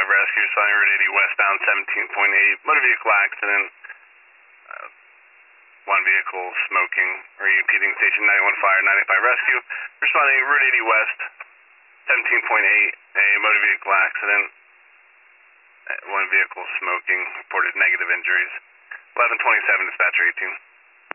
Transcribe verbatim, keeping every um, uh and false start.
rescue, responding Route eighty westbound seventeen point eight, motor vehicle accident. Uh, one vehicle smoking or impeding station ninety-one fire, ninety-five rescue. Responding Route eighty west, seventeen point eight, a motor vehicle accident. Uh, one vehicle smoking, reported negative injuries. eleven twenty-seven, dispatcher eighteen.